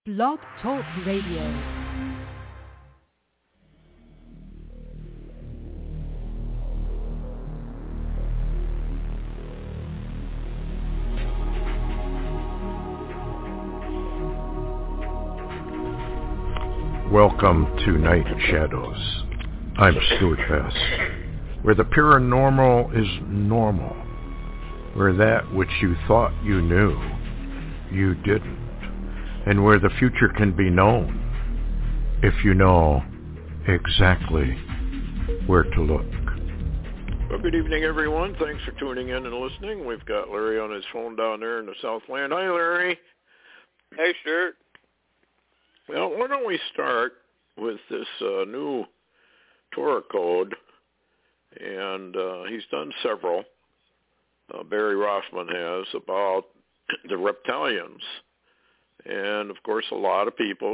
Blog Talk Radio. Welcome to Night Shadows. I'm Stuart Best, where the paranormal is normal, where that which you thought you knew, you didn't, and where the future can be known if you know exactly where to look. Well, good evening, everyone. Thanks for tuning in and listening. We've got Larry on his phone down there in the Southland. Hi, Larry. Hey, Stuart. Well, why don't we start with this new Torah code, and he's done several, Barry Rothman has, about the reptilians. And, of course, a lot of people,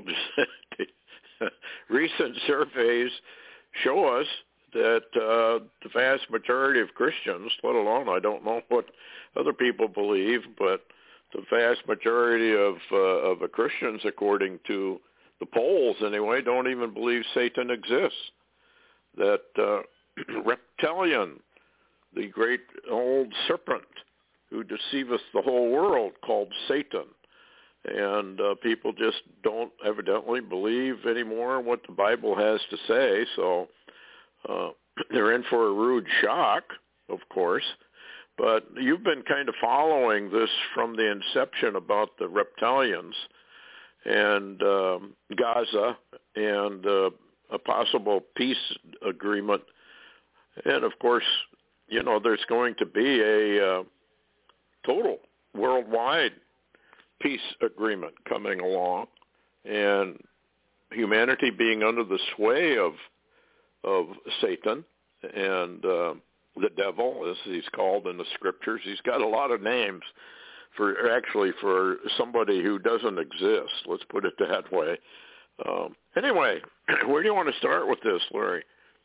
recent surveys show us that the vast majority of Christians, let alone, I don't know what other people believe, but the vast majority of the Christians, according to the polls anyway, don't even believe Satan exists. That reptilian, the great old serpent who deceiveth the whole world, called Satan. And people just don't evidently believe anymore what the Bible has to say, so they're in for a rude shock, of course. But you've been kind of following this from the inception about the reptilians and Gaza and a possible peace agreement. And, of course, you know, there's going to be a total worldwide peace agreement coming along, and humanity being under the sway of Satan and the devil, as he's called in the scriptures. He's got a lot of names for somebody who doesn't exist. Let's put it that way. Anyway, where do you want to start with this, Larry?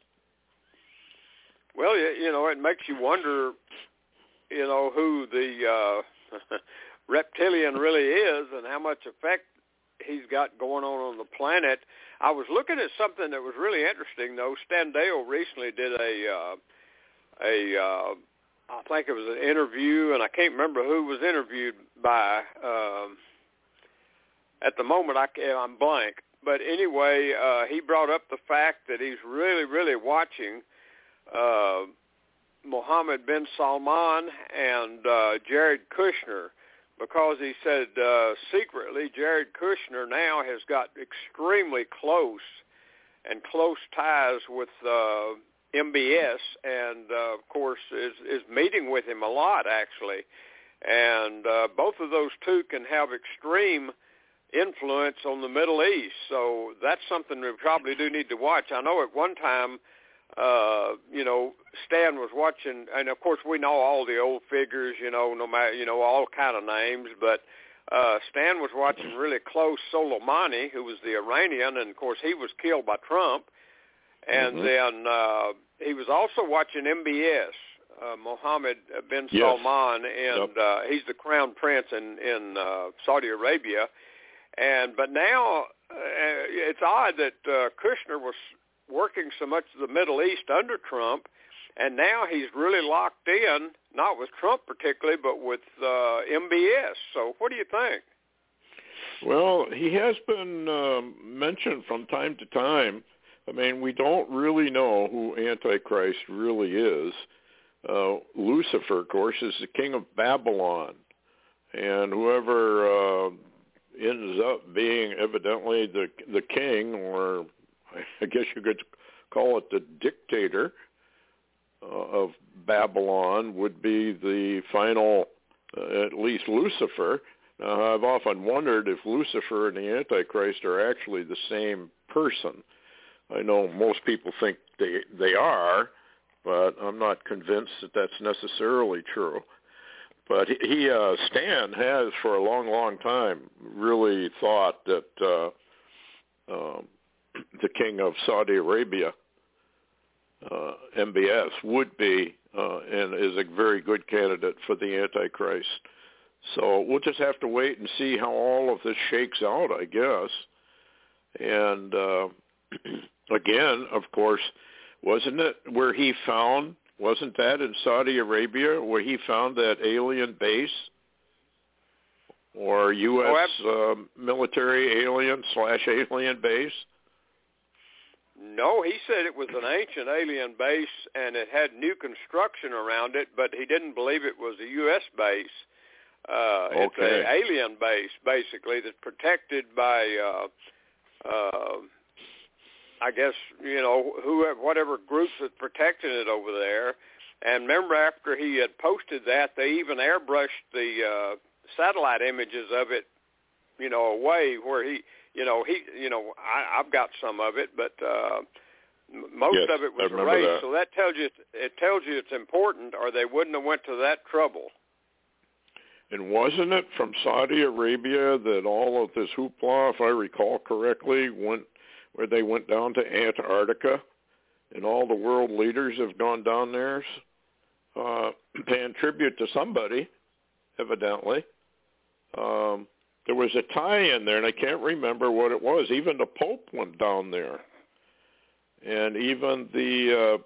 Well, you know, it makes you wonder, you know, who the reptilian really is and how much effect he's got going on the planet. I was looking at something that was really interesting, though. Stan Dale recently did I think it was an interview, and I can't remember who was interviewed by. At the moment, I'm blank. But anyway, he brought up the fact that he's really, really watching Mohammed bin Salman and Jared Kushner, because he said secretly Jared Kushner now has got extremely close ties with MBS, and of course is meeting with him a lot, actually. And both of those two can have extreme influence on the Middle East, so that's something we probably do need to watch. I know at one time, you know, Stan was watching, and of course we know all the old figures, you know, no matter, you know, all kind of names, but Stan was watching really close Soleimani, who was the Iranian, and of course he was killed by Trump. And then he was also watching MBS, Mohammed bin Salman, and he's the crown prince in Saudi Arabia. But now it's odd that Kushner was working so much of the Middle East under Trump, and now he's really locked in, not with Trump particularly, but with MBS. So what do you think? Well, he has been mentioned from time to time. I mean, we don't really know who Antichrist really is. Lucifer, of course, is the king of Babylon. And whoever ends up being evidently the king, or I guess you could call it the dictator of Babylon, would be the final, at least Lucifer. Now, I've often wondered if Lucifer and the Antichrist are actually the same person. I know most people think they are, but I'm not convinced that that's necessarily true. But Stan has for a long, long time really thought that the king of Saudi Arabia, MBS, would be and is a very good candidate for the Antichrist. So we'll just have to wait and see how all of this shakes out, I guess. And again, of course, wasn't that in Saudi Arabia where he found that alien base or U.S. Military alien/alien base? No, he said it was an ancient alien base and it had new construction around it, but he didn't believe it was a U.S. base. It's an alien base, basically, that's protected by, I guess, whatever groups that protected it over there. And remember, after he had posted that, they even airbrushed the satellite images of it, away where I've got some of it, but most of it was erased. That. So that tells you it's important, or they wouldn't have went to that trouble. And wasn't it from Saudi Arabia that all of this hoopla, if I recall correctly, where they went down to Antarctica, and all the world leaders have gone down there paying tribute to somebody, evidently. There was a tie-in there, and I can't remember what it was. Even the Pope went down there. And even the,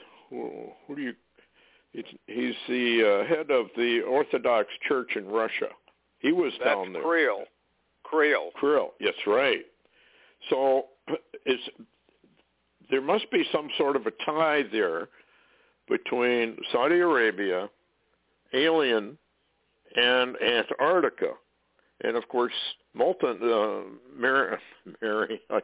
he's the head of the Orthodox Church in Russia. He was down there. Kirill, yes, right. So there must be some sort of a tie there between Saudi Arabia, alien, and Antarctica. And of course, Mary, I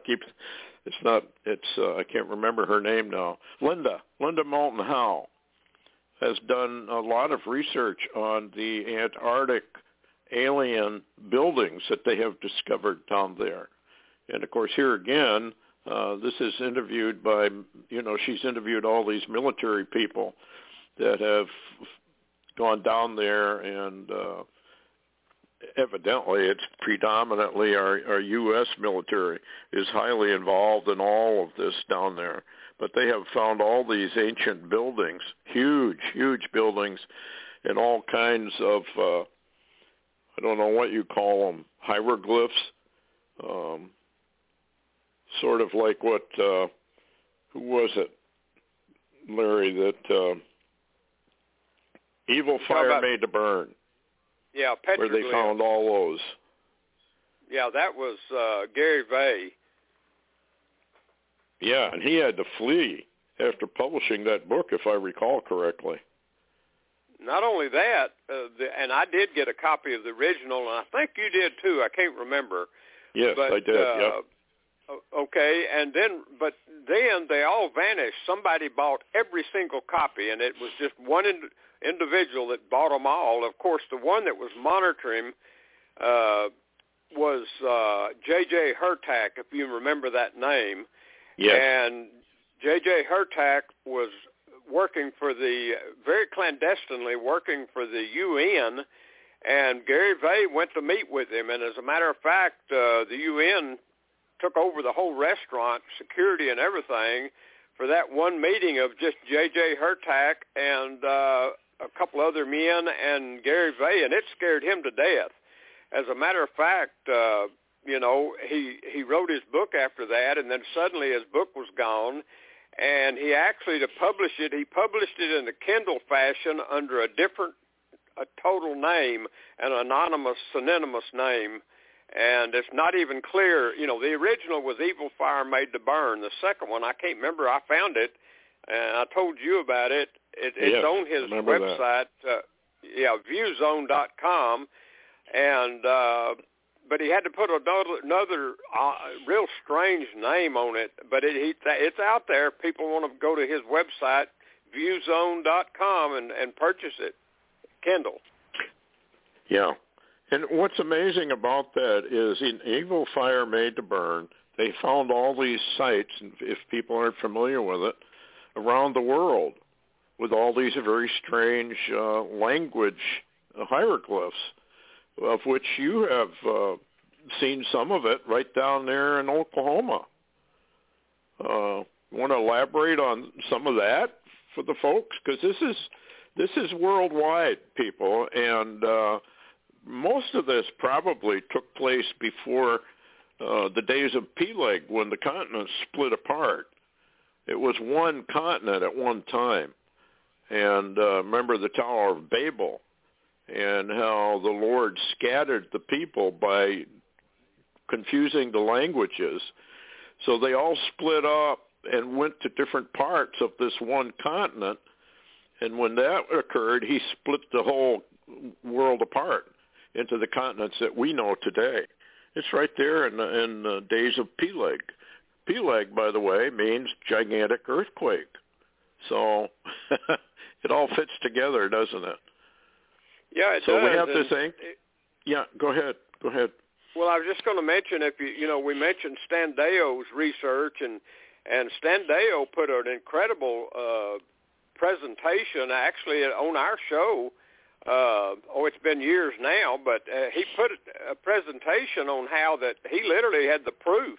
can't remember her name now. Linda Moulton Howe has done a lot of research on the Antarctic alien buildings that they have discovered down there. And of course, here again, this is interviewed by, she's interviewed all these military people that have gone down there, and evidently it's predominantly our U.S. military is highly involved in all of this down there. But they have found all these ancient buildings, huge buildings, and all kinds of, I don't know what you call them, hieroglyphs, sort of like what, who was it, Larry, that Evil Fire Made to Burn. Yeah, petroglyphs. Where they found all those. Yeah, that was Gary Vay. Yeah, and he had to flee after publishing that book, if I recall correctly. Not only that, and I did get a copy of the original, and I think you did too. I can't remember. Yes, but, I did. Yep. Okay, but then they all vanished. Somebody bought every single copy, and it was just one individual that bought them all. Of course, the one that was monitoring was J.J. Hurtak, if you remember that name. Yes. And J.J. Hurtak was very clandestinely working for the UN, and Gary Vay went to meet with him. And as a matter of fact, the UN took over the whole restaurant, security and everything, for that one meeting of just J.J. Hurtak and a couple other men and Gary Vay, and it scared him to death. As a matter of fact, he wrote his book after that, and then suddenly his book was gone, and he actually, to publish it, he published it in a Kindle fashion under a total name, an anonymous, synonymous name, and it's not even clear. The original was Evil Fire Made to Burn. The second one, I can't remember. I found it, and I told you about it. It's on his website, viewzone.com, and but he had to put another real strange name on it. But it's out there. People want to go to his website, viewzone.com, and purchase it, Kindle. Yeah. And what's amazing about that is in Evil Fire Made to Burn, they found all these sites, and if people aren't familiar with it, around the world with all these very strange language hieroglyphs, of which you have seen some of it right down there in Oklahoma. Want to elaborate on some of that for the folks? Because this is worldwide, people, and most of this probably took place before the days of Peleg, when the continent split apart. It was one continent at one time. And remember the Tower of Babel and how the Lord scattered the people by confusing the languages. So they all split up and went to different parts of this one continent. And when that occurred, he split the whole world apart into the continents that we know today. It's right there in the days of Peleg. Peleg, by the way, means gigantic earthquake. So it all fits together, doesn't it? Yeah, it does. So we have this thing. Yeah, go ahead. Well, I was just going to mention, we mentioned Stan Deyo's research, and Stan Deyo put an incredible presentation actually on our show. It's been years now, but he put a presentation on how that he literally had the proof.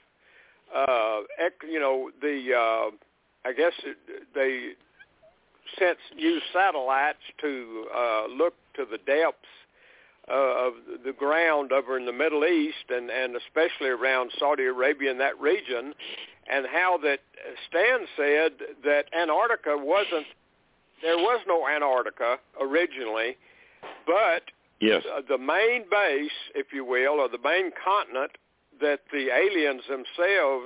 I guess they since used satellites to look to the depths of the ground over in the Middle East and especially around Saudi Arabia and that region, and how that Stan said that Antarctica there was no Antarctica originally, but yes, the main base, if you will, or the main continent that the aliens themselves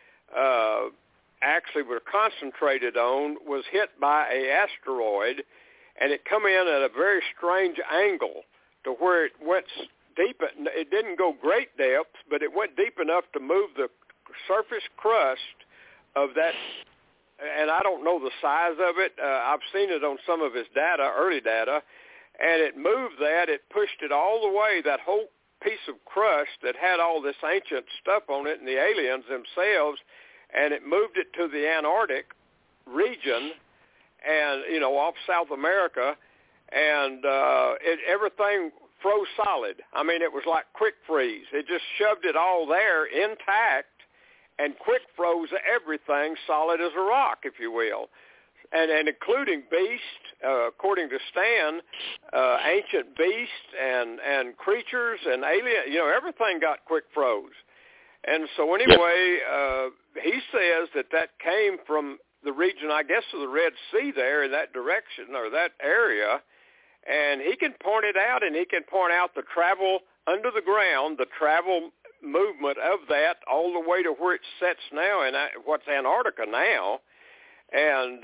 actually were concentrated on was hit by an asteroid, and it come in at a very strange angle to where it went deep. It didn't go great depths, but it went deep enough to move the surface crust of that. And I don't know the size of it. I've seen it on some of his data, early data, and it moved that. It pushed it all the way, that whole piece of crust that had all this ancient stuff on it and the aliens themselves, and it moved it to the Antarctic region and, off South America, and everything froze solid. I mean, it was like quick freeze. It just shoved it all there intact and quick froze everything solid as a rock, if you will, and including beasts, according to Stan, ancient beasts and creatures and alien, everything got quick froze. And so anyway, he says that came from the region, I guess, of the Red Sea there in that direction or that area, and he can point it out, and he can point out the travel under the ground, the travel movement of that all the way to where it sets now in what's Antarctica now. And,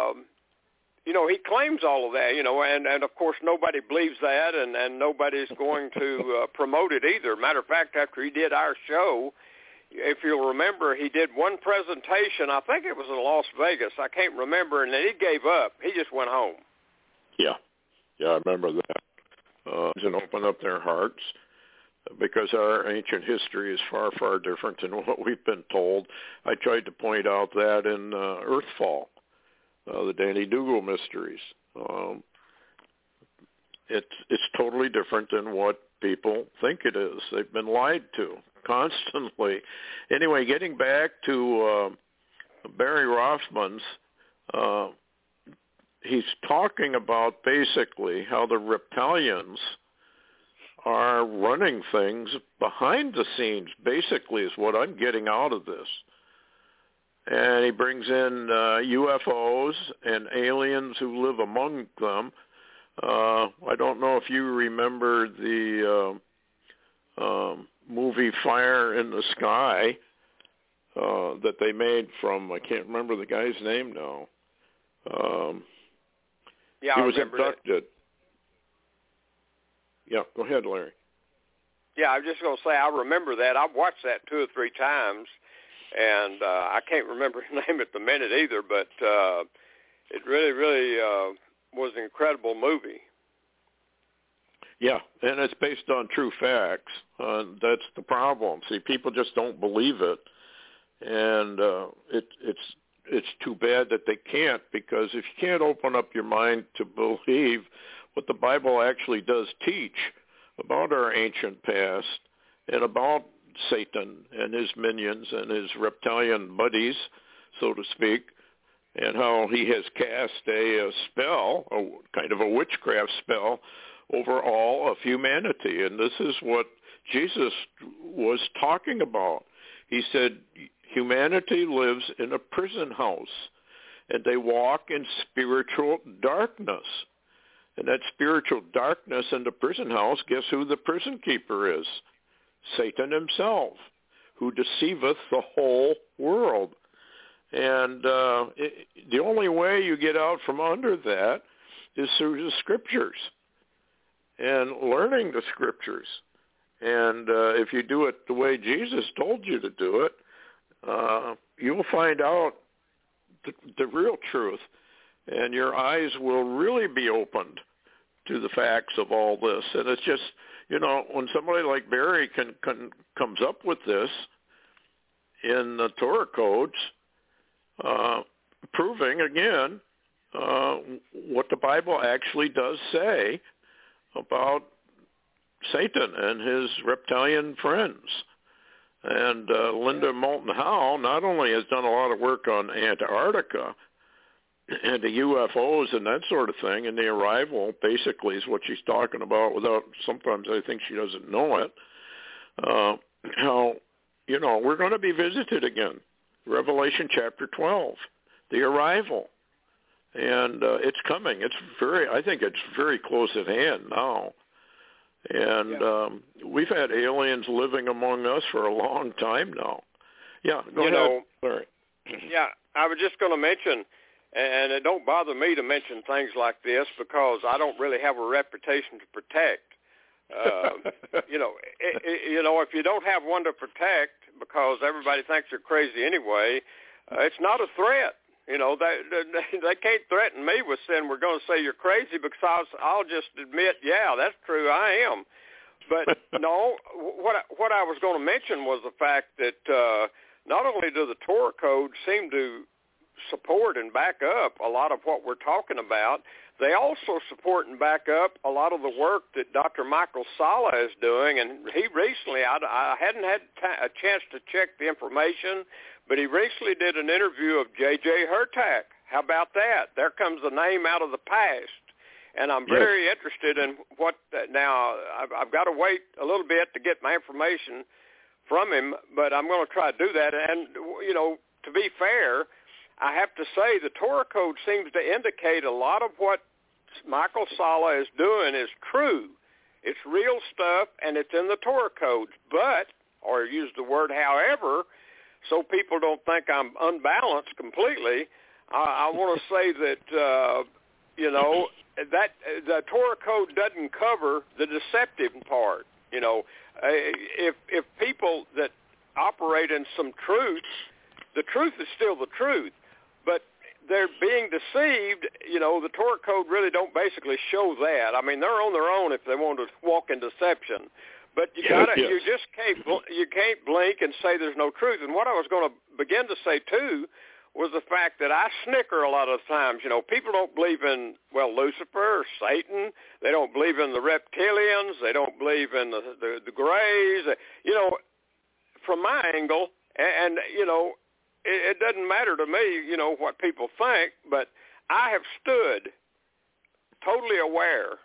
he claims all of that, and of course nobody believes that, and nobody's going to promote it either. Matter of fact, after he did our show, if you'll remember, he did one presentation, I think it was in Las Vegas, I can't remember, and then he gave up. He just went home. Yeah, I remember that. And open up their hearts, because our ancient history is far, far different than what we've been told. I tried to point out that in Earthfall, the Danny Dougal mysteries. It's totally different than what people think it is. They've been lied to constantly. Anyway, getting back to Barry Rothman's, he's talking about basically how the reptilians are running things behind the scenes, basically, is what I'm getting out of this. And he brings in UFOs and aliens who live among them. I don't know if you remember the movie Fire in the Sky that they made from, I can't remember the guy's name now. He was abducted. Yeah, go ahead, Larry. Yeah, I was just going to say, I remember that. I've watched that 2 or 3 times, and I can't remember his name at the minute either, but it really, really was an incredible movie. Yeah, and it's based on true facts. That's the problem. See, people just don't believe it, and it's too bad that they can't, because if you can't open up your mind to believe what the Bible actually does teach about our ancient past and about Satan and his minions and his reptilian buddies, so to speak, and how he has cast a spell, a kind of a witchcraft spell, over all of humanity. And this is what Jesus was talking about. He said, humanity lives in a prison house, and they walk in spiritual darkness. And that spiritual darkness in the prison house, guess who the prison keeper is? Satan himself, who deceiveth the whole world. And the only way you get out from under that is through the Scriptures and learning the Scriptures. And if you do it the way Jesus told you to do it, you'll find out the real truth, and your eyes will really be opened to the facts of all this. And it's just, when somebody like Barry comes up with this in the Torah codes, proving again what the Bible actually does say about Satan and his reptilian friends. And Linda Moulton Howe not only has done a lot of work on Antarctica and the UFOs and that sort of thing, and the arrival basically is what she's talking about without, sometimes I think she doesn't know it, how, we're going to be visited again. Revelation chapter 12, the arrival. And it's coming. I think it's very close at hand now. And we've had aliens living among us for a long time now. Yeah, go ahead. Sorry. Yeah, I was just going to mention, and it don't bother me to mention things like this because I don't really have a reputation to protect. If you don't have one to protect because everybody thinks you're crazy anyway, it's not a threat. They can't threaten me with saying we're going to say you're crazy because I'll just admit, yeah, that's true, I am. But no, what I was going to mention was the fact that not only do the Torah codes seem to support and back up a lot of what we're talking about, they also support and back up a lot of the work that Dr. Michael Salla is doing. And he recently, I hadn't had a chance to check the information, but he recently did an interview of J.J. Hurtak. How about that? There comes a name out of the past. And I'm very interested in now I've got to wait a little bit to get my information from him, but I'm going to try to do that. And, to be fair, I have to say the Torah code seems to indicate a lot of what Michael Salla is doing is true. It's real stuff, and it's in the Torah codes. But, or use the word however, so people don't think I'm unbalanced completely, I want to say that, that the Torah code doesn't cover the deceptive part. If people that operate in some truth, the truth is still the truth, but they're being deceived. The Torah code really don't basically show that. I mean, they're on their own if they want to walk in deception. But you can't blink and say there's no truth. And what I was going to begin to say too was the fact that I snicker a lot of times. People don't believe in Lucifer or Satan. They don't believe in the reptilians. They don't believe in the Greys. From my angle, and it doesn't matter to me, what people think. But I have stood totally aware,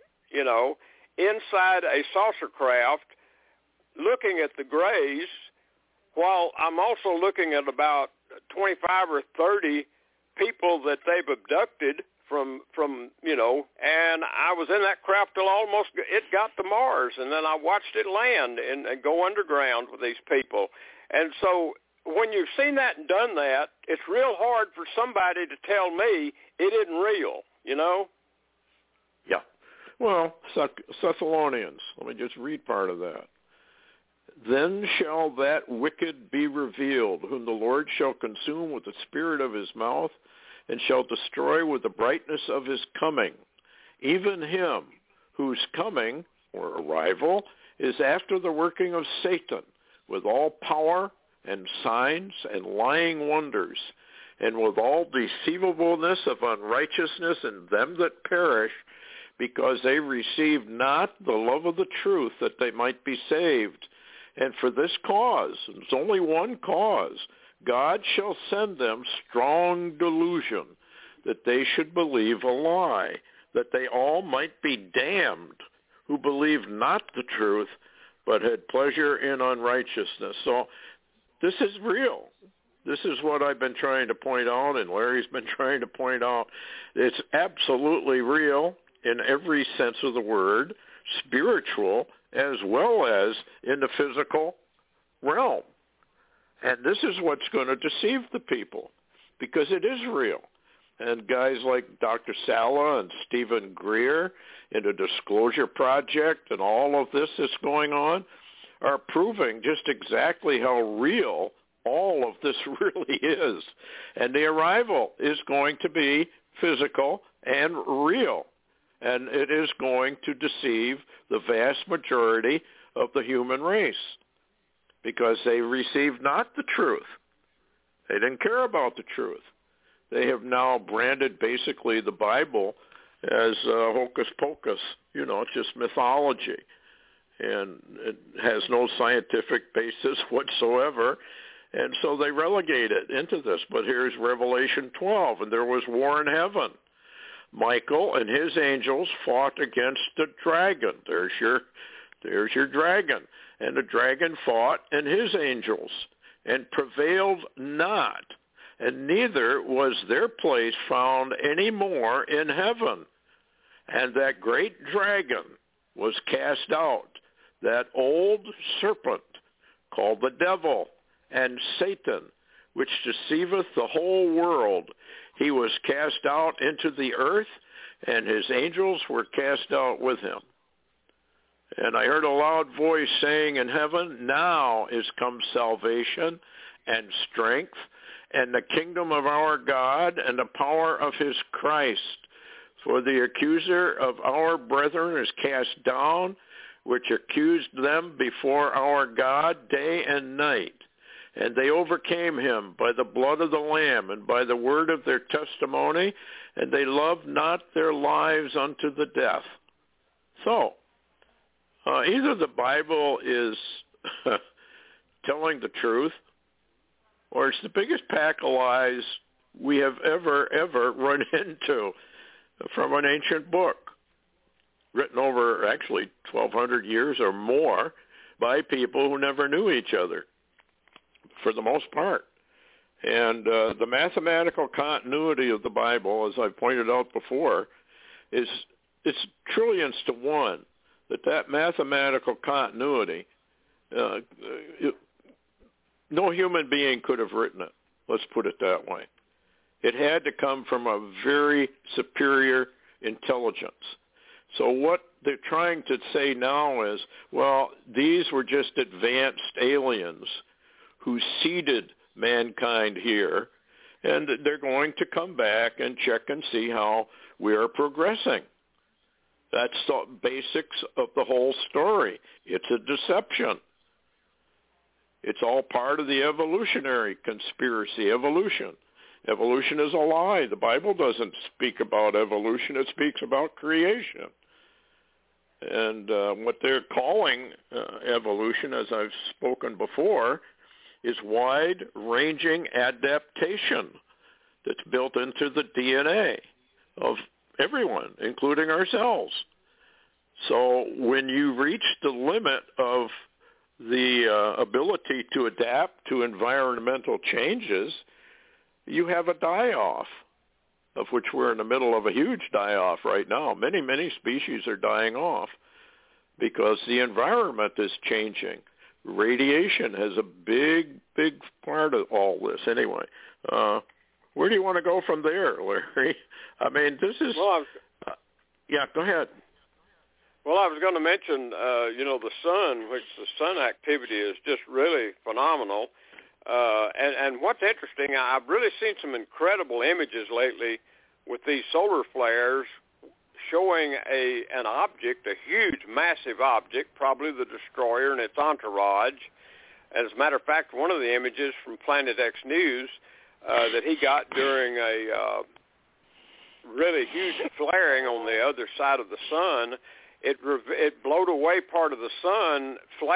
inside a saucer craft, looking at the Greys, while I'm also looking at about 25 or 30 people that they've abducted from and I was in that craft till almost it got to Mars, and then I watched it land and go underground with these people. And so when you've seen that and done that, it's real hard for somebody to tell me it isn't real, Yeah. Well, Thessalonians, let me just read part of that. Then shall that wicked be revealed, whom the Lord shall consume with the spirit of his mouth, and shall destroy with the brightness of his coming, even him whose coming, or arrival, is after the working of Satan, with all power and signs and lying wonders, and with all deceivableness of unrighteousness in them that perish, because they received not the love of the truth, that they might be saved. And for this cause, and it's only one cause, God shall send them strong delusion, that they should believe a lie, that they all might be damned who believed not the truth, but had pleasure in unrighteousness. So this is real. This is what I've been trying to point out, and Larry's been trying to point out. It's absolutely real in every sense of the word, spiritual as well as in the physical realm. And this is what's going to deceive the people, because it is real. And guys like Dr. Sala and Stephen Greer and the Disclosure Project and all of this that's going on are proving just exactly how real all of this really is. And the arrival is going to be physical and real. And it is going to deceive the vast majority of the human race because they received not the truth. They didn't care about the truth. They have now branded basically the Bible as hocus pocus, it's just mythology. And it has no scientific basis whatsoever. And so they relegate it into this. But here's Revelation 12, and there was war in heaven. Michael and his angels fought against the dragon. There's your dragon. And the dragon fought and his angels and prevailed not. And neither was their place found any more in heaven. And that great dragon was cast out, that old serpent called the devil and Satan, which deceiveth the whole world. He was cast out into the earth, and his angels were cast out with him. And I heard a loud voice saying in heaven, now is come salvation and strength and the kingdom of our God and the power of his Christ. For the accuser of our brethren is cast down, which accused them before our God day and night. And they overcame him by the blood of the Lamb and by the word of their testimony, and they loved not their lives unto the death. So, either the Bible is telling the truth, or it's the biggest pack of lies we have ever run into from an ancient book, written over actually 1,200 years or more by people who never knew each other, for the most part. And the mathematical continuity of the Bible, as I've pointed out before, it's trillions to one. That mathematical continuity, no human being could have written it. Let's put it that way. It had to come from a very superior intelligence. So what they're trying to say now is, well, these were just advanced aliens who seeded mankind here, and they're going to come back and check and see how we are progressing. That's the basics of the whole story. It's a deception. It's all part of the evolutionary conspiracy, evolution. Evolution is a lie. The Bible doesn't speak about evolution. It speaks about creation. And what they're calling evolution, as I've spoken before, is wide-ranging adaptation that's built into the DNA of everyone, including ourselves. So when you reach the limit of the ability to adapt to environmental changes, you have a die-off, of which we're in the middle of a huge die-off right now. Many, many species are dying off because the environment is changing. Radiation has a big, big part of all this anyway. Where do you want to go from there, Larry? I mean, this is... Well, yeah, go ahead. Well, I was going to mention, the sun, which the sun activity is just really phenomenal. And what's interesting, I've really seen some incredible images lately with these solar flares showing an object, a huge, massive object, probably the destroyer and its entourage. As a matter of fact, one of the images from Planet X News that he got during a really huge flaring on the other side of the sun, it blowed away part of the sun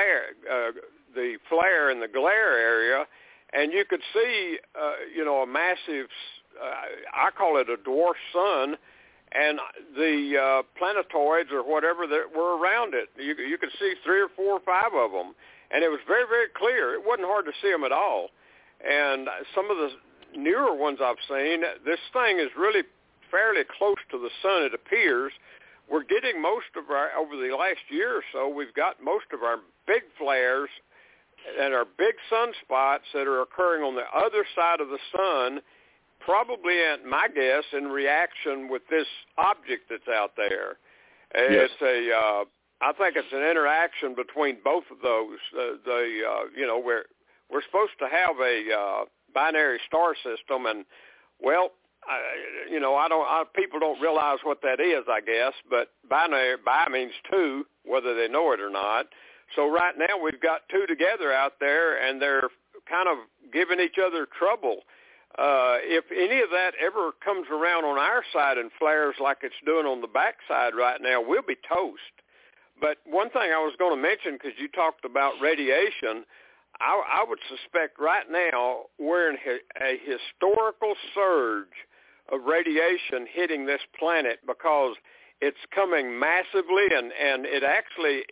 the flare in the glare area, and you could see, a massive, I call it a dwarf sun, and the planetoids or whatever that were around it. You could see 3 or 4 or 5 of them, and it was very, very clear. It wasn't hard to see them at all. And some of the newer ones I've seen, this thing is really fairly close to the sun, it appears. We're getting most of over the last year or so, we've got most of our big flares and our big sunspots that are occurring on the other side of the sun, probably, at my guess, in reaction with this object that's out there. Yes. It's I think it's an interaction between both of those. We're supposed to have a binary star system, and people don't realize what that is, I guess, but bi means 2, whether they know it or not. So right now we've got 2 together out there, and they're kind of giving each other trouble. If any of that ever comes around on our side and flares like it's doing on the back side right now, we'll be toast. But one thing I was going to mention, because you talked about radiation, I would suspect right now we're in a historical surge of radiation hitting this planet, because it's coming massively, and it actually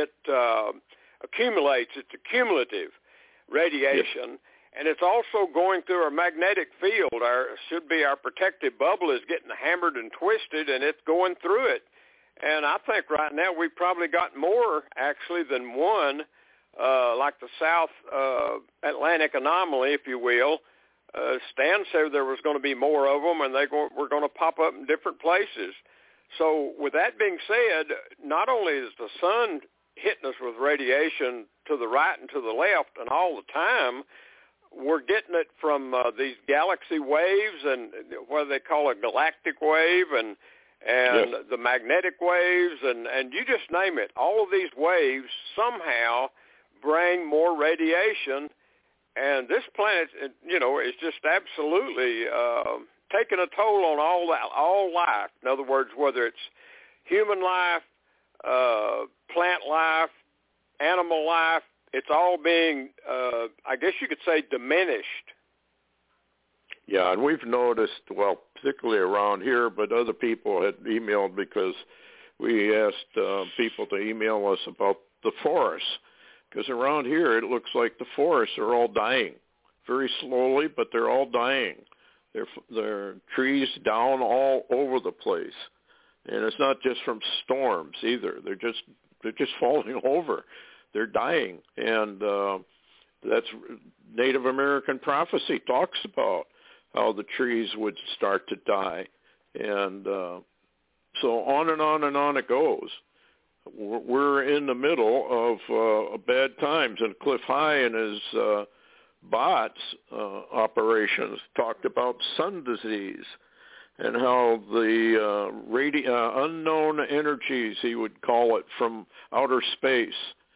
accumulates. It's a radiation. Yes. And it's also going through our magnetic field. Our protective bubble is getting hammered and twisted, and it's going through it. And I think right now we've probably got more, actually, than one, like the South Atlantic anomaly, if you will. Stan said there was going to be more of them, and we're going to pop up in different places. So with that being said, not only is the sun hitting us with radiation to the right and to the left and all the time, we're getting it from these galaxy waves, and what they call a galactic wave, and yes, the magnetic waves, and you just name it. All of these waves somehow bring more radiation, and this planet, is just absolutely taking a toll on all life. In other words, whether it's human life, plant life, animal life, it's all being, I guess you could say, diminished. Yeah, and we've noticed, particularly around here, but other people had emailed, because we asked people to email us about the forests, because around here it looks like the forests are all dying very slowly, but they're all dying. They're trees down all over the place, and it's not just from storms either. They're just falling over. They're dying, and that's Native American prophecy talks about how the trees would start to die, and so on and on and on it goes. We're in the middle of bad times, and Cliff High and his bots operations talked about sun disease and how the unknown energies, he would call it, from outer space.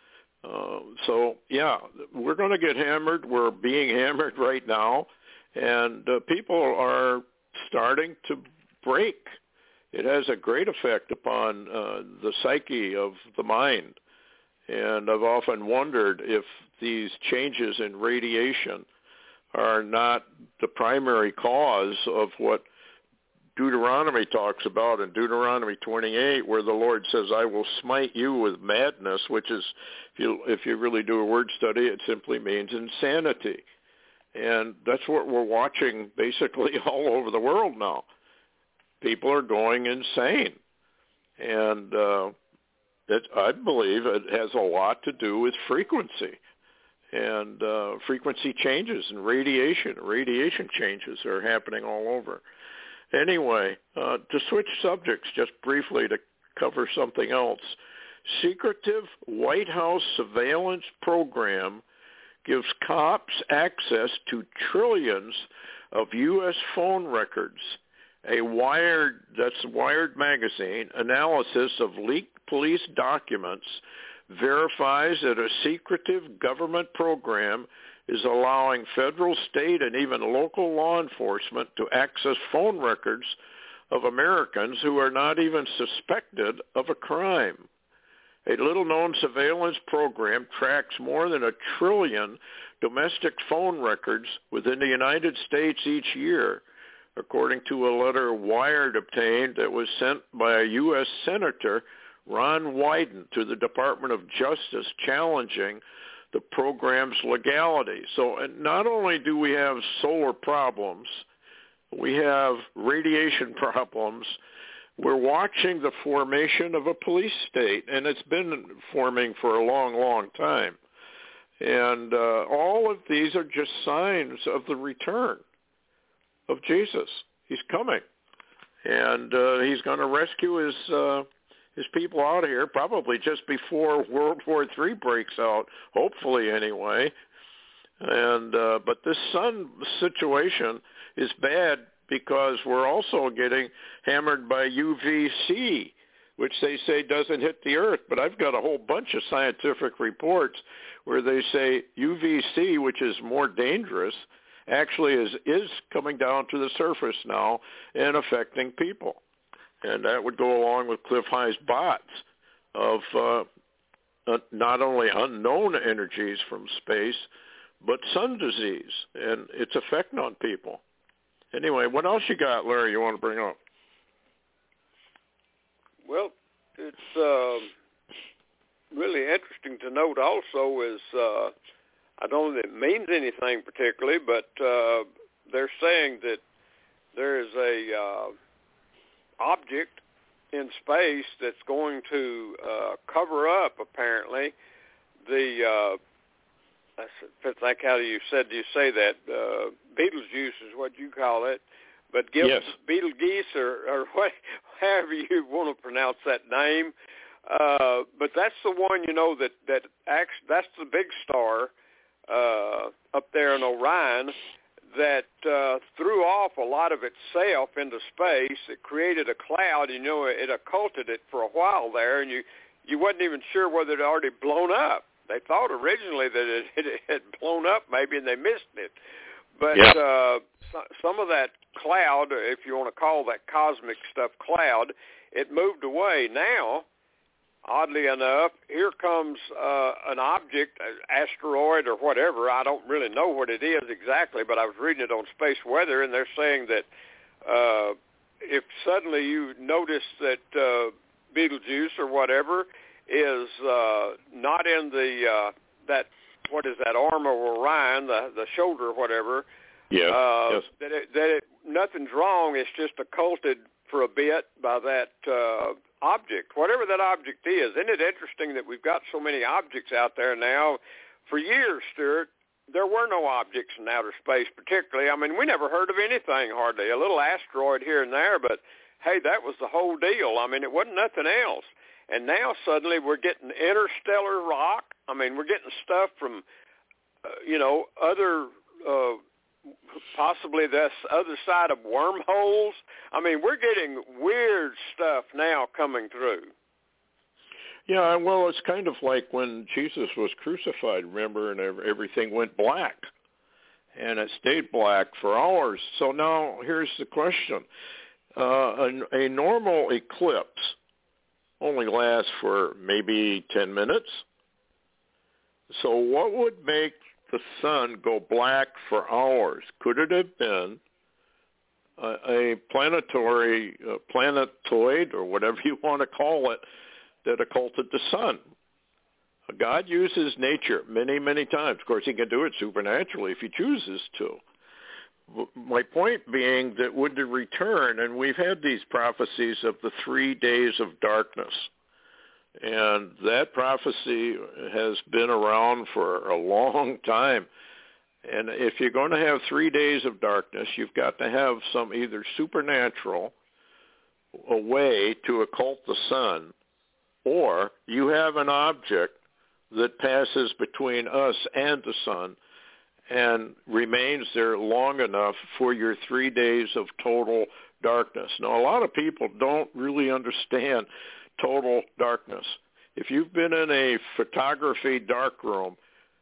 We're going to get hammered. We're being hammered right now, and people are starting to break. It has a great effect upon the psyche of the mind, and I've often wondered if these changes in radiation are not the primary cause of what Deuteronomy talks about in Deuteronomy 28, where the Lord says, I will smite you with madness, which is, if you really do a word study, it simply means insanity. And that's what we're watching basically all over the world now. People are going insane. And I believe it has a lot to do with frequency. And frequency changes and radiation changes are happening all over. Anyway, to switch subjects just briefly to cover something else, secretive White House surveillance program gives cops access to trillions of U.S. phone records. That's Wired magazine, analysis of leaked police documents verifies that a secretive government program is allowing federal, state, and even local law enforcement to access phone records of Americans who are not even suspected of a crime. A little-known surveillance program tracks more than 1 trillion domestic phone records within the United States each year, according to a letter Wired obtained that was sent by a U.S. Senator, Ron Wyden, to the Department of Justice challenging the program's legality. So not only do we have solar problems, we have radiation problems. We're watching the formation of a police state, and it's been forming for a long, long time. And all of these are just signs of the return of Jesus. He's coming, and he's going to rescue his people out of here probably just before World War III breaks out, hopefully anyway. And but this sun situation is bad because we're also getting hammered by UVC, which they say doesn't hit the earth. But I've got a whole bunch of scientific reports where they say UVC, which is more dangerous, actually is coming down to the surface now and affecting people. And that would go along with Cliff High's bots of not only unknown energies from space, but sun disease and its effect on people. Anyway, what else you got, Larry, you want to bring up? Well, it's really interesting to note also is, I don't know if it means anything particularly, but they're saying that there is a object in space that's going to cover up, apparently, the it's like how you say that, Beetlejuice is what you call it, but yes. Beetlegeese or what, however you want to pronounce that name, but that's the one, that acts, that's the big star up there in Orion that threw off a lot of itself into space. It created a cloud, it occulted it for a while there, and you wasn't even sure whether it had already blown up. They thought originally that it had blown up maybe, and they missed it. But some of that cloud, if you want to call that cosmic stuff cloud, it moved away. Now, oddly enough, here comes an object, an asteroid or whatever. I don't really know what it is exactly, but I was reading it on Space Weather, and they're saying that if suddenly you notice that Betelgeuse or whatever is not in the that, what is that, arm of Orion, the shoulder or whatever, yes. That it nothing's wrong. It's just occulted for a bit by that object, whatever that object is. Isn't it interesting that we've got so many objects out there now? For years, Stuart, there were no objects in outer space particularly. I mean, we never heard of anything hardly, a little asteroid here and there, but hey, that was the whole deal. I mean, it wasn't nothing else. And now suddenly we're getting interstellar rock. I mean, we're getting stuff from, other, possibly this other side of wormholes. I mean, we're getting weird stuff now coming through. Yeah, well, it's kind of like when Jesus was crucified, remember, and everything went black. And it stayed black for hours. So now here's the question. A normal eclipse only lasts for maybe 10 minutes. So what would make the sun go black for hours? Could it have been a planetoid or whatever you want to call it that occulted the sun? God uses nature many, many times. Of course, he can do it supernaturally if he chooses to. My point being that with the return, and we've had these prophecies of the 3 days of darkness, and that prophecy has been around for a long time. And if you're going to have 3 days of darkness, you've got to have some either supernatural a way to occult the sun, or you have an object that passes between us and the sun and remains there long enough for your 3 days of total darkness. Now, a lot of people don't really understand total darkness. If you've been in a photography darkroom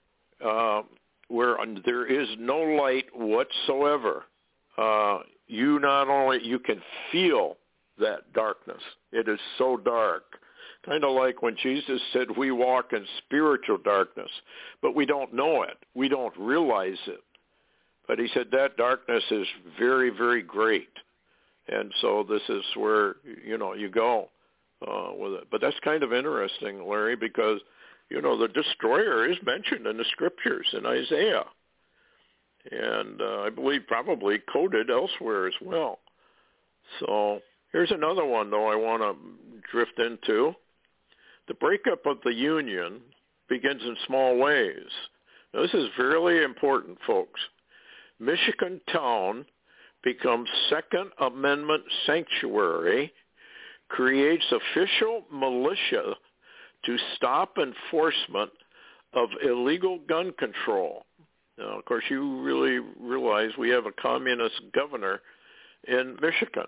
where there is no light whatsoever, you can feel that darkness. It is so dark. Kind of like when Jesus said we walk in spiritual darkness, but we don't know it. We don't realize it. But he said that darkness is very, very great. And so this is where, you go with it. But that's kind of interesting, Larry, because, the destroyer is mentioned in the scriptures in Isaiah. And I believe probably quoted elsewhere as well. So here's another one, though, I want to drift into. The breakup of the Union begins in small ways. Now, this is really important, folks. Michigan Town becomes Second Amendment sanctuary, creates official militia to stop enforcement of illegal gun control. Now, of course, you really realize we have a communist governor in Michigan,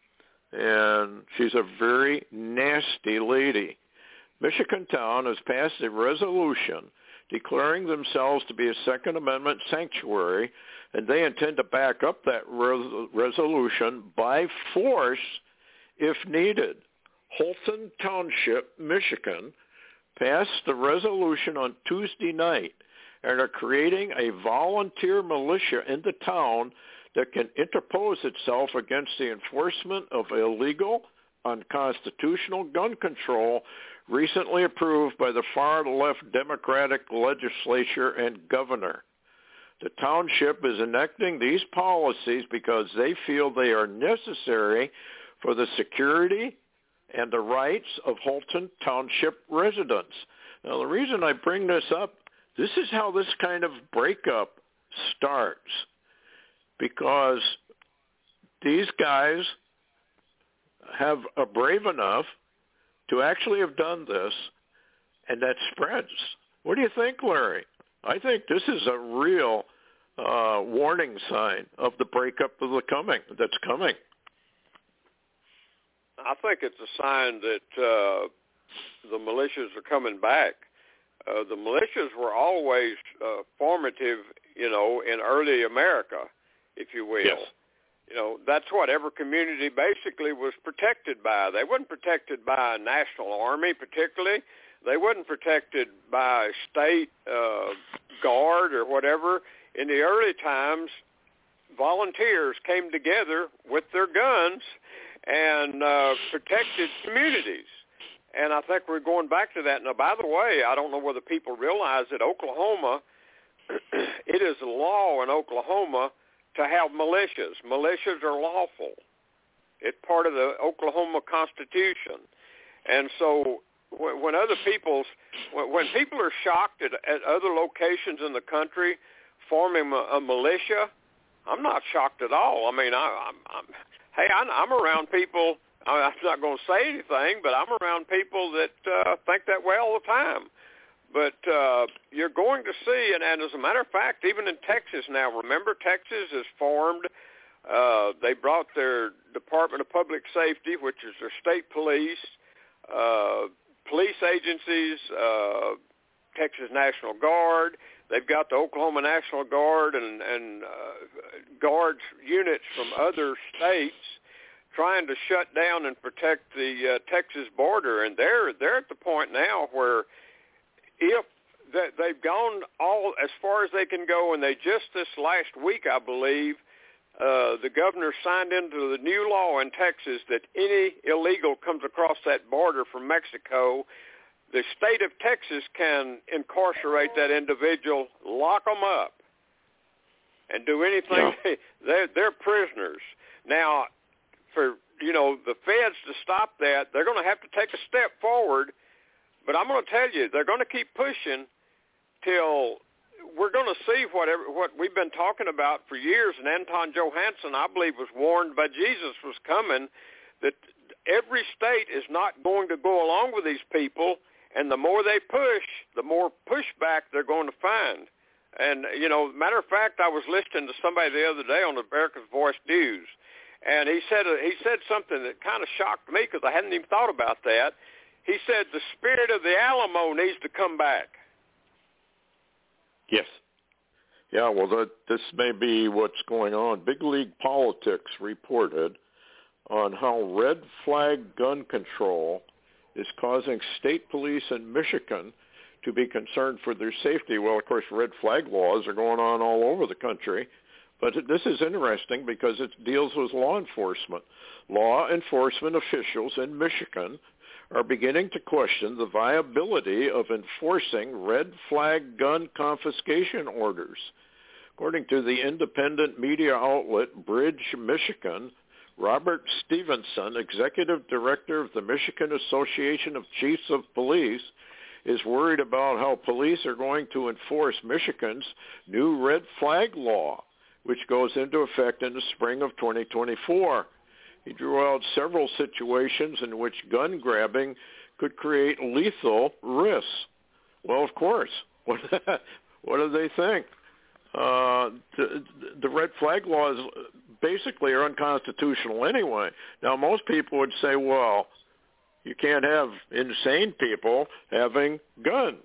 and she's a very nasty lady. Michigan Town has passed a resolution declaring themselves to be a Second Amendment sanctuary, and they intend to back up that resolution by force if needed. Holton Township, Michigan, passed the resolution on Tuesday night and are creating a volunteer militia in the town that can interpose itself against the enforcement of illegal, unconstitutional gun control recently approved by the far-left Democratic legislature and governor. The township is enacting these policies because they feel they are necessary for the security and the rights of Holton Township residents. Now, the reason I bring this up, this is how this kind of breakup starts, because these guys are brave enough to actually have done this, and that spreads. What do you think, Larry? I think this is a real warning sign of the breakup that's coming. I think it's a sign that the militias are coming back. The militias were always formative, in early America, if you will. Yes. That's what every community basically was protected by. They weren't protected by a national army particularly. They weren't protected by a state guard or whatever. In the early times, volunteers came together with their guns and protected communities. And I think we're going back to that. Now, by the way, I don't know whether people realize that Oklahoma, it is a law in Oklahoma to have militias. Militias are lawful. It's part of the Oklahoma Constitution. And so when people are shocked at other locations in the country forming a militia, I'm not shocked at all. I mean, I'm around people. I'm not going to say anything, but I'm around people that think that way all the time. But you're going to see, and as a matter of fact, even in Texas now, remember Texas is formed. They brought their Department of Public Safety, which is their state police, police agencies, Texas National Guard. They've got the Oklahoma National Guard and guards units from other states trying to shut down and protect the Texas border. And they're at the point now where if they've gone all as far as they can go, and they just this last week, I believe, the governor signed into the new law in Texas that any illegal comes across that border from Mexico, the state of Texas can incarcerate that individual, lock them up, and do anything. Yeah. They're prisoners. Now, for the feds to stop that, they're going to have to take a step forward. But I'm going to tell you, they're going to keep pushing till we're going to see what we've been talking about for years. And Anton Johansson, I believe, was warned by Jesus was coming, that every state is not going to go along with these people. And the more they push, the more pushback they're going to find. And, matter of fact, I was listening to somebody the other day on America's Voice News, and he said something that kind of shocked me because I hadn't even thought about that. He said the spirit of the Alamo needs to come back. Yes. Yeah, well, this may be what's going on. Big League Politics reported on how red flag gun control is causing state police in Michigan to be concerned for their safety. Well, of course, red flag laws are going on all over the country. But this is interesting because it deals with law enforcement. Law enforcement officials in Michigan are beginning to question the viability of enforcing red flag gun confiscation orders. According to the independent media outlet Bridge, Michigan, Robert Stevenson, executive director of the Michigan Association of Chiefs of Police, is worried about how police are going to enforce Michigan's new red flag law, which goes into effect in the spring of 2024. He drew out several situations in which gun grabbing could create lethal risks. Well, of course. What do they think? The red flag laws basically are unconstitutional anyway. Now, most people would say, well, you can't have insane people having guns,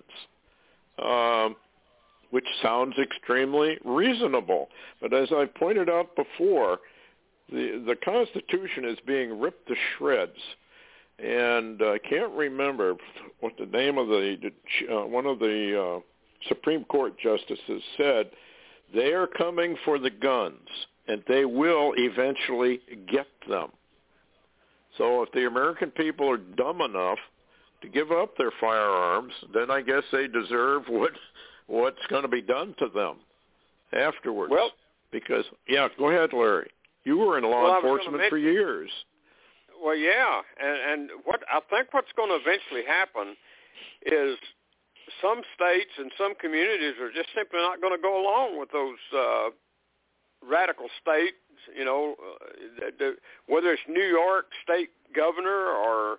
which sounds extremely reasonable. But as I pointed out before, the Constitution is being ripped to shreds. And I can't remember what the name of one of the Supreme Court justices said. They are coming for the guns, and they will eventually get them. So if the American people are dumb enough to give up their firearms, then I guess they deserve what's going to be done to them afterwards. Well, because, yeah, go ahead, Larry. You were in law enforcement for years. Well, yeah, and what I think what's going to eventually happen is some states and some communities are just simply not going to go along with those radical states, you know, whether it's New York state governor or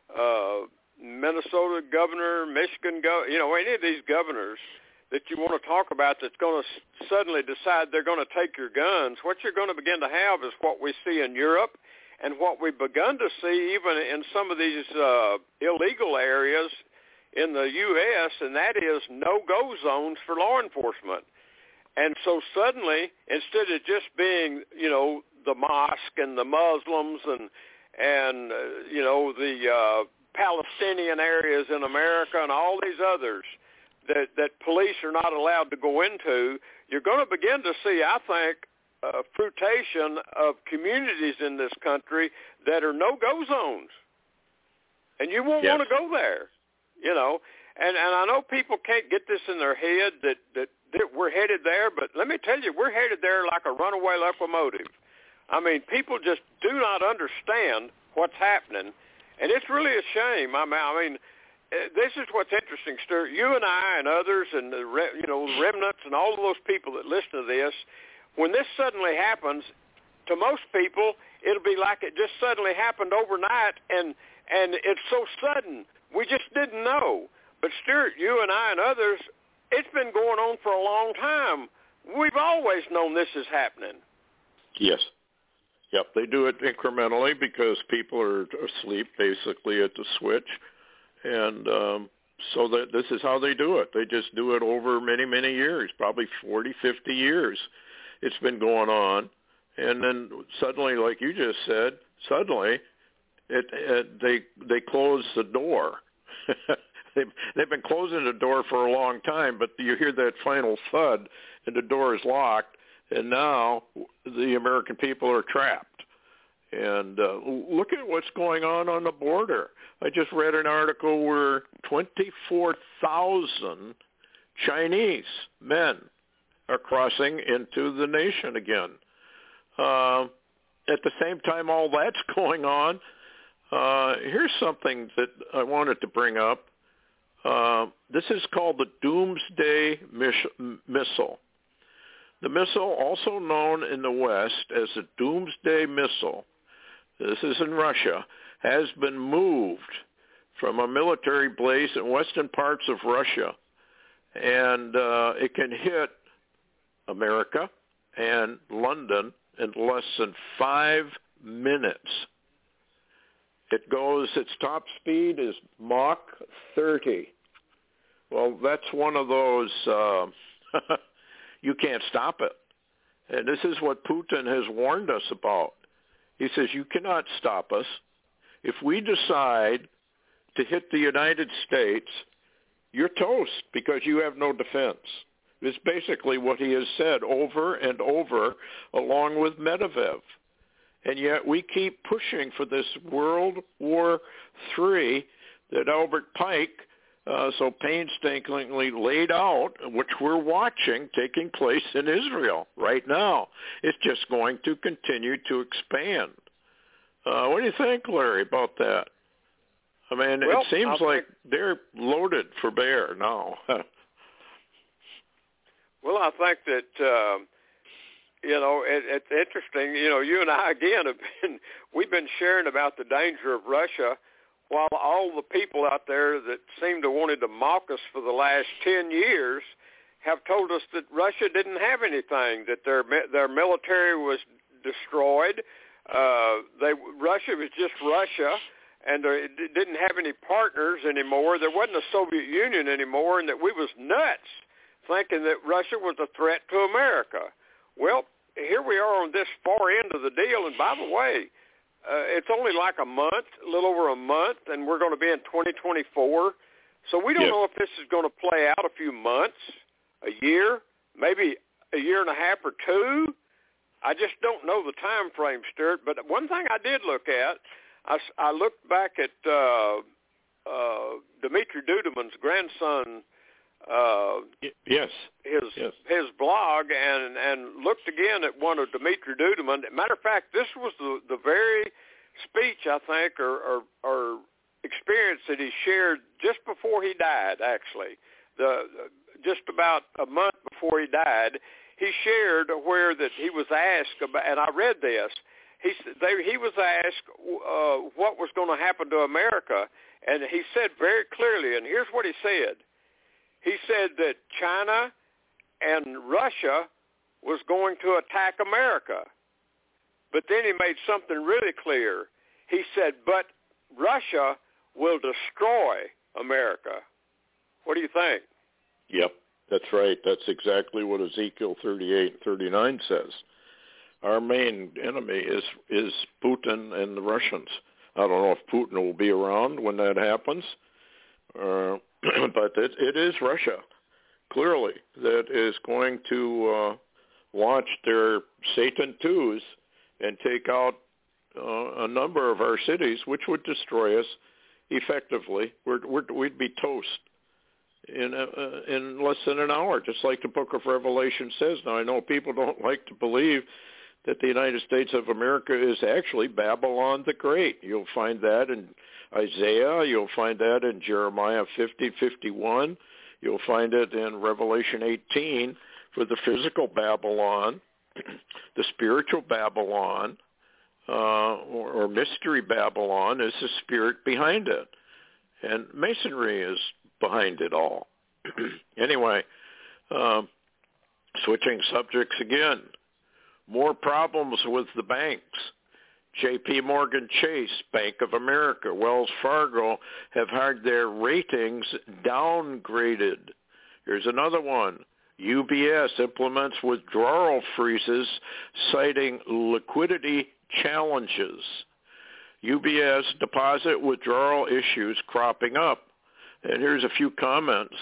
Minnesota governor, Michigan governor, you know, any of these governors that you want to talk about that's going to suddenly decide they're going to take your guns. What you're going to begin to have is what we see in Europe and what we've begun to see even in some of these illegal areas in the U.S., and that is no-go zones for law enforcement. And so suddenly, instead of just being, you know, the mosque and the Muslims and you know, the Palestinian areas in America and all these others that police are not allowed to go into, you're going to begin to see, I think, fruition of communities in this country that are no-go zones. And you won't want to go there, you know. And I know people can't get this in their head that we're headed there, but let me tell you, we're headed there like a runaway locomotive. I mean, people just do not understand what's happening, and it's really a shame. I mean, this is what's interesting, Stuart. You and I and others and the remnants and all of those people that listen to this, when this suddenly happens, to most people, it'll be like it just suddenly happened overnight, and it's so sudden. We just didn't know. But, Stuart, you and I and others, it's been going on for a long time. We've always known this is happening. Yes. Yep, they do it incrementally because people are asleep basically at the switch. And so that this is how they do it. They just do it over many, many years, probably 40, 50 years. It's been going on. And then suddenly, like you just said, suddenly they close the door. They've been closing the door for a long time, but you hear that final thud, and the door is locked, and now the American people are trapped. And look at what's going on the border. I just read an article where 24,000 Chinese men are crossing into the nation again. At the same time all that's going on, here's something that I wanted to bring up. This is called the Doomsday Missile. The missile, also known in the West as the Doomsday Missile, this is in Russia, has been moved from a military base in western parts of Russia, and it can hit America and London in less than 5 minutes. Its top speed is Mach 30. Well, that's one of those, you can't stop it. And this is what Putin has warned us about. He says, you cannot stop us. If we decide to hit the United States, you're toast because you have no defense. It's basically what he has said over and over, along with Medvedev. And yet we keep pushing for this World War III that Albert Pike so painstakingly laid out, which we're watching taking place in Israel right now. It's just going to continue to expand. What do you think, Larry, about that? I mean, it seems like they're loaded for bear now. Well, I think that, it's interesting. You and I, again, we've been sharing about the danger of Russia, while all the people out there that seem to wanted to mock us for the last 10 years have told us that Russia didn't have anything, that their military was destroyed. Russia was just Russia, and it didn't have any partners anymore. There wasn't a Soviet Union anymore, and that we was nuts thinking that Russia was a threat to America. Well, here we are on this far end of the deal, and by the way, it's only like a little over a month, and we're going to be in 2024. So we don't know if this is going to play out a few months, a year, maybe a year and a half or two. I just don't know the time frame, Stuart. But one thing I did look at, I looked back at Dmitry Duduman's grandson, his blog, and looked again at one of Dmitry Duduman. Matter of fact, this was the very speech, I think, or experience that he shared just before he died, actually. Just about a month before he died, he shared where that he was asked about, and I read this. He was asked what was going to happen to America, and he said very clearly, and here's what he said. He said that China and Russia was going to attack America. But then he made something really clear. He said, but Russia will destroy America. What do you think? Yep, that's right. That's exactly what Ezekiel 38 and 39 says. Our main enemy is Putin and the Russians. I don't know if Putin will be around when that happens, but it is Russia, clearly, that is going to launch their Satan IIs and take out a number of our cities, which would destroy us effectively. We'd be toast in less than an hour, just like the book of Revelation says. Now, I know people don't like to believe that the United States of America is actually Babylon the Great. You'll find that in Isaiah. You'll find that in Jeremiah 50:51. You'll find it in Revelation 18 for the physical Babylon, the spiritual Babylon, or mystery Babylon is the spirit behind it. And Masonry is behind it all. Anyway, switching subjects again. More problems with the banks. J.P. Morgan Chase, Bank of America, Wells Fargo have had their ratings downgraded. Here's another one. UBS implements withdrawal freezes, citing liquidity challenges. UBS deposit withdrawal issues cropping up. And here's a few comments.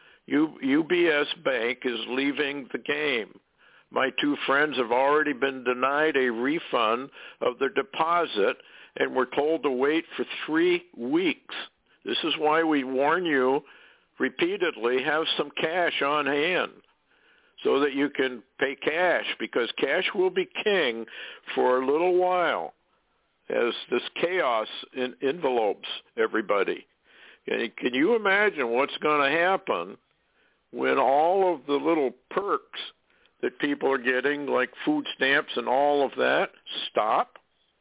UBS Bank is leaving the game. My two friends have already been denied a refund of their deposit and were told to wait for 3 weeks. This is why we warn you repeatedly, have some cash on hand so that you can pay cash, because cash will be king for a little while as this chaos envelopes everybody. Can you imagine what's going to happen when all of the little perks that people are getting, like food stamps and all of that, stop?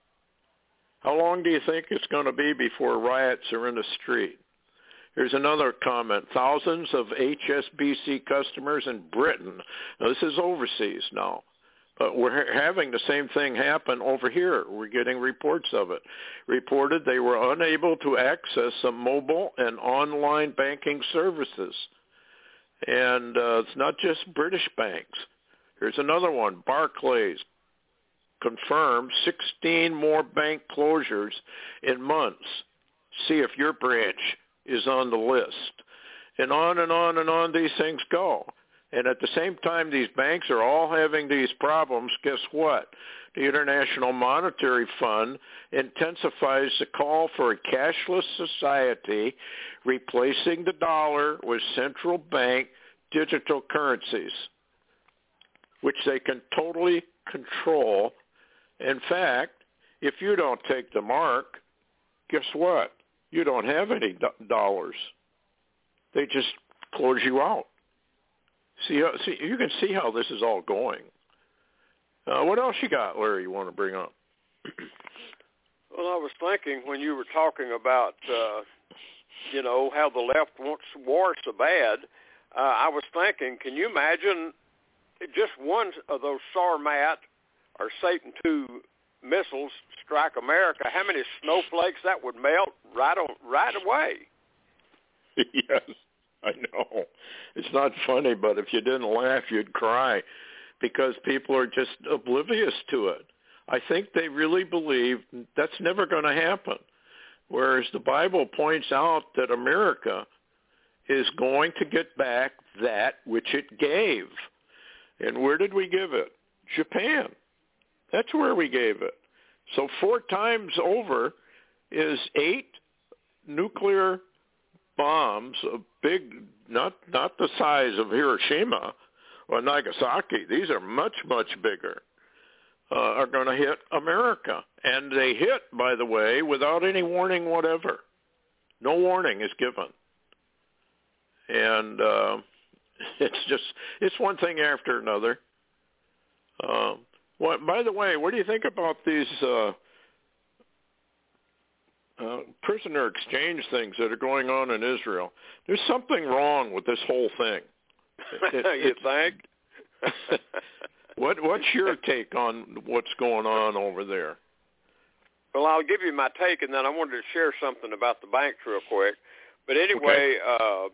How long do you think it's going to be before riots are in the street? Here's another comment. Thousands of HSBC customers in Britain. Now, this is overseas now, but we're having the same thing happen over here. We're getting reports of it. Reported they were unable to access some mobile and online banking services. And it's not just British banks. Here's another one. Barclays confirmed 16 more bank closures in months. See if your branch is on the list. And on and on and on these things go. And at the same time, these banks are all having these problems. Guess what? The International Monetary Fund intensifies the call for a cashless society, replacing the dollar with central bank digital currencies, which they can totally control. In fact, if you don't take the mark, guess what? You don't have any dollars. They just close you out. See, you can see how this is all going. What else you got, Larry, you want to bring up? Well, I was thinking when you were talking about, how the left wants war so bad, I was thinking, can you imagine just one of those Sarmat or Satan II missiles strike America, how many snowflakes that would melt right away? Yes, I know. It's not funny, but if you didn't laugh, you'd cry because people are just oblivious to it. I think they really believe that's never going to happen, whereas the Bible points out that America is going to get back that which it gave. And where did we give it? Japan. That's where we gave it. So 4 times over is 8 nuclear bombs, a big, not the size of Hiroshima or Nagasaki. These are much, much bigger. Are going to hit America. And they hit, by the way, without any warning whatever. No warning is given. And it's one thing after another. By the way, what do you think about these prisoner exchange things that are going on in Israel? There's something wrong with this whole thing. You think? What's your take on what's going on over there? Well, I'll give you my take, and then I wanted to share something about the banks real quick. But anyway, okay.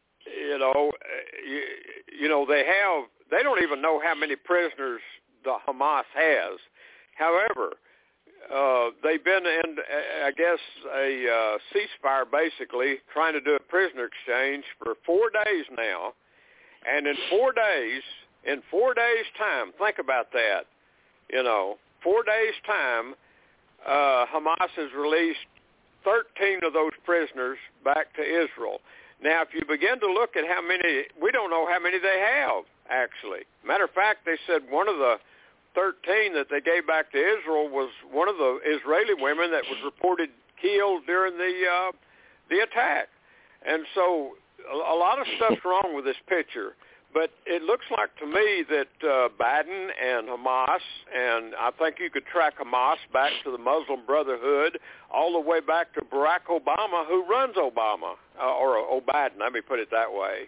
They don't even know how many prisoners the Hamas has. However, they've been in, I guess, a ceasefire basically, trying to do a prisoner exchange for 4 days now. And in 4 days time, think about that, 4 days time, Hamas has released 13 of those prisoners back to Israel. Now, if you begin to look at how many, we don't know how many they have, actually. Matter of fact, they said one of the 13 that they gave back to Israel was one of the Israeli women that was reported killed during the attack. And so a lot of stuff's wrong with this picture. But it looks like to me that Biden and Hamas, and I think you could track Hamas back to the Muslim Brotherhood, all the way back to Barack Obama, who runs Obama, or Biden, let me put it that way.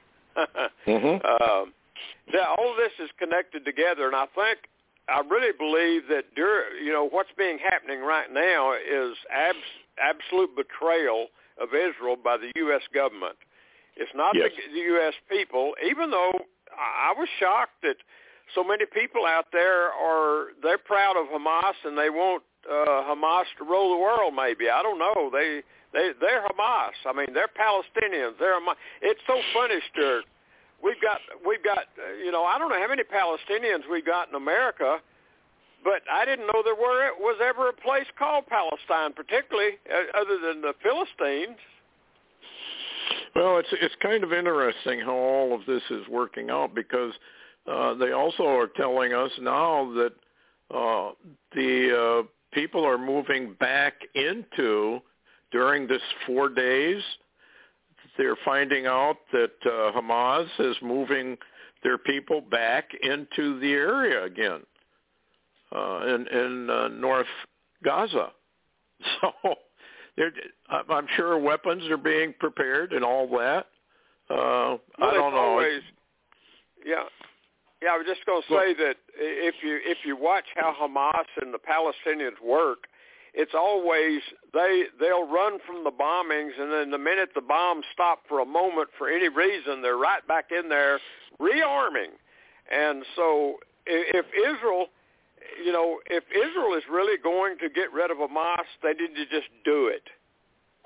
All of this is connected together, and I really believe that what's being happening right now is absolute betrayal of Israel by the U.S. government. It's not the U.S. people, even though I was shocked that so many people out there they're proud of Hamas and they want Hamas to rule the world. Maybe, I don't know. They're Hamas. I mean, they're Palestinians. It's so funny, Stuart. We've got I don't know how many Palestinians we got in America, but I didn't know there was ever a place called Palestine, particularly other than the Philistines. Well, it's kind of interesting how all of this is working out because they also are telling us now that the people are moving back into, during this 4 days, they're finding out that Hamas is moving their people back into the area again in North Gaza. So I'm sure weapons are being prepared and all that. I don't know. Always, I was just going to say that if you watch how Hamas and the Palestinians work, it's always they'll run from the bombings, and then the minute the bombs stop for a moment for any reason, they're right back in there rearming. And so if Israel is really going to get rid of Hamas, they need to just do it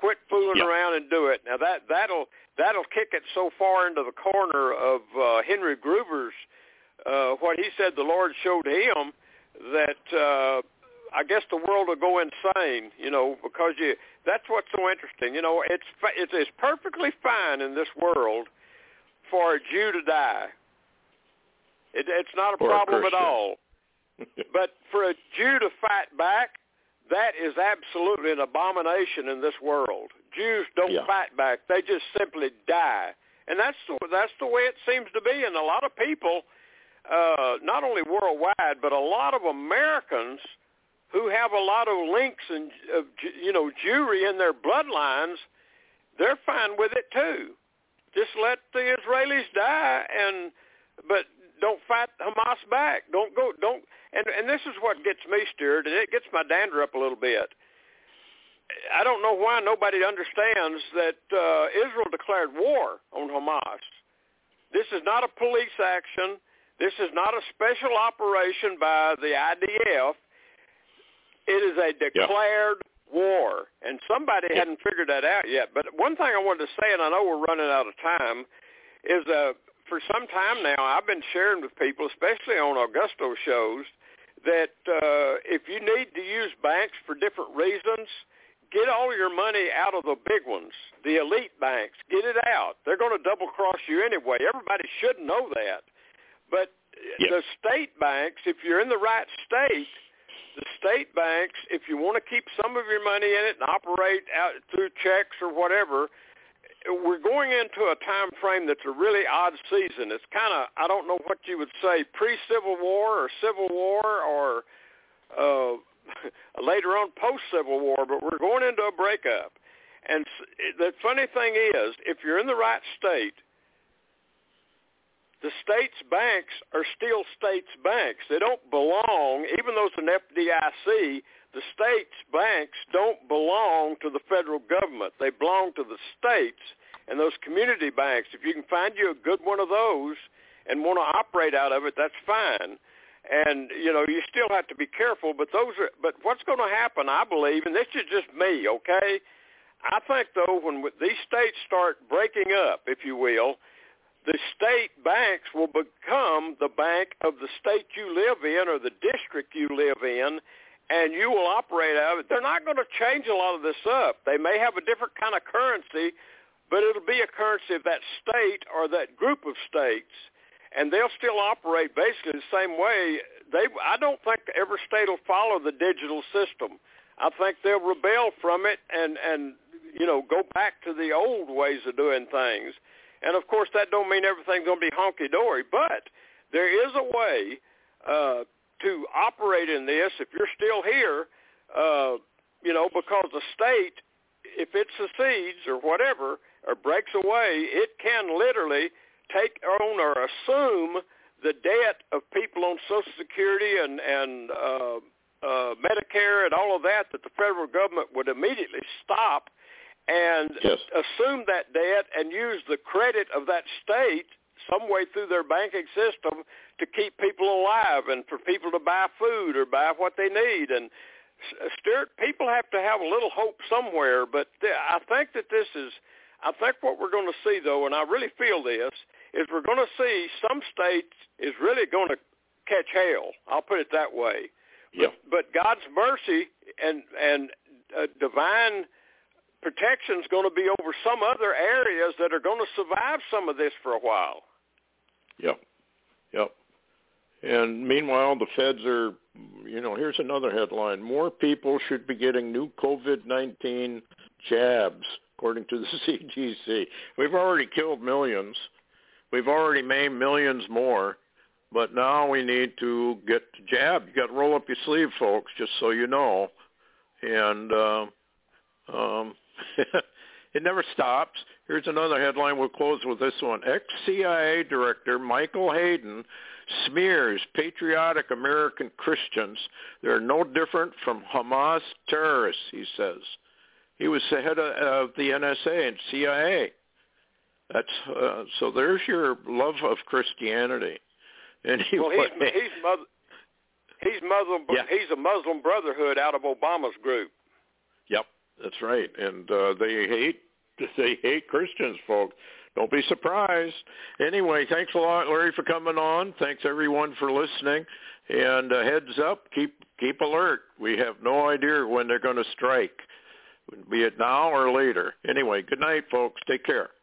Quit fooling around and do it. Now that'll kick it so far into the corner of Henry Gruver's what he said the Lord showed him that I guess the world will go insane, because that's what's so interesting. It's perfectly fine in this world for a Jew to die. It's not a problem at all. But for a Jew to fight back, that is absolutely an abomination in this world. Jews don't fight back. They just simply die. And that's the way it seems to be. And a lot of people, not only worldwide, but a lot of Americans who have a lot of links and, Jewry in their bloodlines, they're fine with it too. Just let the Israelis die, but don't fight Hamas back. And this is what gets me stirred, and it gets my dander up a little bit. I don't know why nobody understands that Israel declared war on Hamas. This is not a police action. This is not a special operation by the IDF. It is a declared war, and somebody hadn't figured that out yet. But one thing I wanted to say, and I know we're running out of time, is for some time now I've been sharing with people, especially on Augusto shows, that if you need to use banks for different reasons, get all your money out of the big ones, the elite banks. Get it out. They're going to double-cross you anyway. Everybody should know that. But the state banks, if you're in the right state, the state banks, if you want to keep some of your money in it and operate out through checks or whatever, we're going into a time frame that's a really odd season. It's kind of, I don't know what you would say, pre-Civil War or Civil War or later on post-Civil War, but we're going into a breakup. And the funny thing is, if you're in the right state, the state's banks are still state's banks. They don't belong, even though it's an FDIC, the state's banks don't belong to the federal government. They belong to the states and those community banks. If you can find you a good one of those and want to operate out of it, that's fine. And, you still have to be careful, but what's going to happen, I believe, and this is just me, okay? I think, though, when these states start breaking up, if you will, the state banks will become the bank of the state you live in or the district you live in, and you will operate out of it. They're not going to change a lot of this up. They may have a different kind of currency, but it'll be a currency of that state or that group of states, and they'll still operate basically the same way. I don't think every state will follow the digital system. I think they'll rebel from it and go back to the old ways of doing things. And, of course, that don't mean everything's going to be honky-dory, but there is a way to operate in this if you're still here, because the state, if it secedes or whatever or breaks away, it can literally take on or assume the debt of people on Social Security and Medicare and all of that the federal government would immediately stop and assume that debt and use the credit of that state some way through their banking system to keep people alive and for people to buy food or buy what they need. And, Stuart, people have to have a little hope somewhere, but I think what we're going to see, though, and I really feel this, is we're going to see some states is really going to catch hell. I'll put it that way. But God's mercy and divine protection is going to be over some other areas that are going to survive some of this for a while. Yep. And meanwhile, the feds are, here's another headline. More people should be getting new COVID-19 jabs, according to the CDC. We've already killed millions. We've already maimed millions more. But now we need to get jabbed. You got to roll up your sleeve, folks, just so you know. And it never stops. Here's another headline. We'll close with this one. Ex-CIA Director Michael Hayden smears patriotic American Christians. They're no different from Hamas terrorists, he says. He was the head of the NSA and CIA. That's so there's your love of Christianity. Anyway. Well, he's Muslim. Yeah. He's a Muslim Brotherhood out of Obama's group. Yep. That's right, and they hate Christians, folks. Don't be surprised. Anyway, thanks a lot, Larry, for coming on. Thanks everyone for listening. And heads up, keep alert. We have no idea when they're going to strike, be it now or later. Anyway, good night, folks. Take care.